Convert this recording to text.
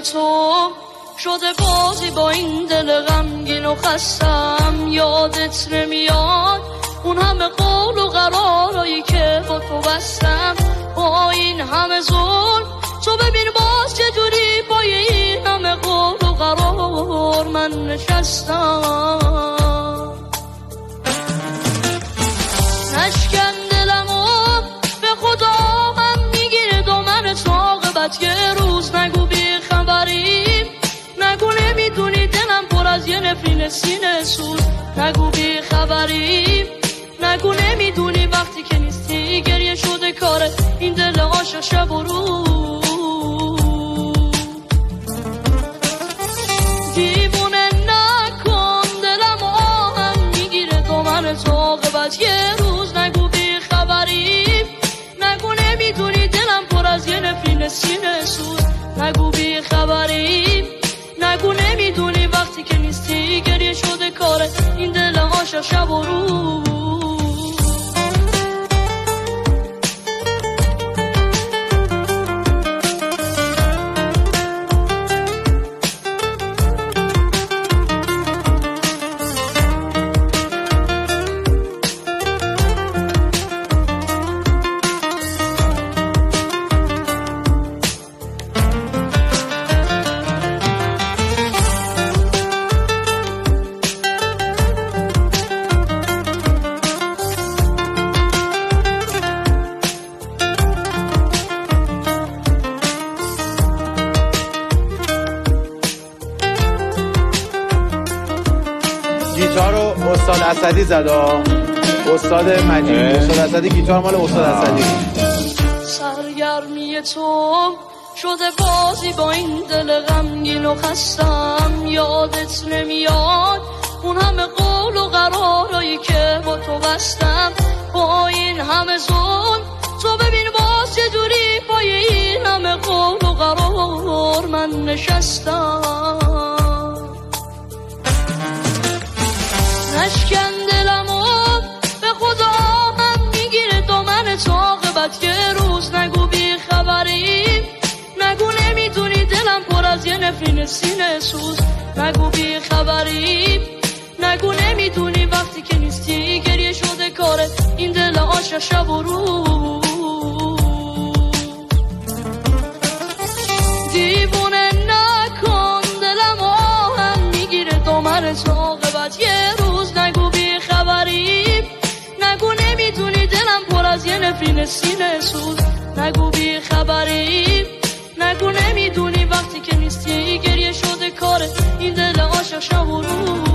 تو شده بازی با این دل غمگین و خستم. یادت نمیاد اون همه قول و قرارایی که با تو بستم؟ با این همه ظلم تو ببین باز چجوری پای این همه قول و قرار من نشستم. نشکن دلمو به خدا هم میگیره دامن تو عاقبت یه روز نگو بی خبریم، نگو نمیدونی دلم پر از یه نفرین سینه سوز. نگو بی خبریم، نگو نمیدونی وقتی که نیستی گریه شده کاره این دل عاشق شب و روز. دیوونه نکن دلم آهم میگیره دامن تو عاقبت یه روز نگو بی خبریم، نگو نمیدونی دلم پر از یه نفرین سینه سوز. نگو بی خبریم، نگو نمیدونی وقتی که نیستی گریه شده کاره این دل عاشق شب و روز. گیتار رو استاد اسدی زد. استاد مجید استاد اسدی گیتار مال استاد اسدی. سرگرمی تو شده بازی با این دل غمگین و خستم. یادت نمیاد اون همه قول و قرارایی که با تو بستم؟ با این همه ظلم تو ببین باز چجوری پای این همه قول و قرار من نشستم. نشکن دلمو به خدا هم میگیره دامن تو عاقبت یه روز نگو بی خبریم، نگو نمیدونی دلم پر از یه نفرین سینه سوز. نگو بی خبریم، نگو نمیدونی وقتی که نیستی گریه شده کاره این دل عاشق شب و روز. دیوونه نکن دلم آهم میگیره دامن تو عاقبت یه روز نگو بی خبریم، نگو نمیدونی دلم پر از یه نفرین سینه سوز. نگو بی خبریم، نگو نمیدونی وقتی که نیستی گریه شده کاره این دل عاشق شب و روز.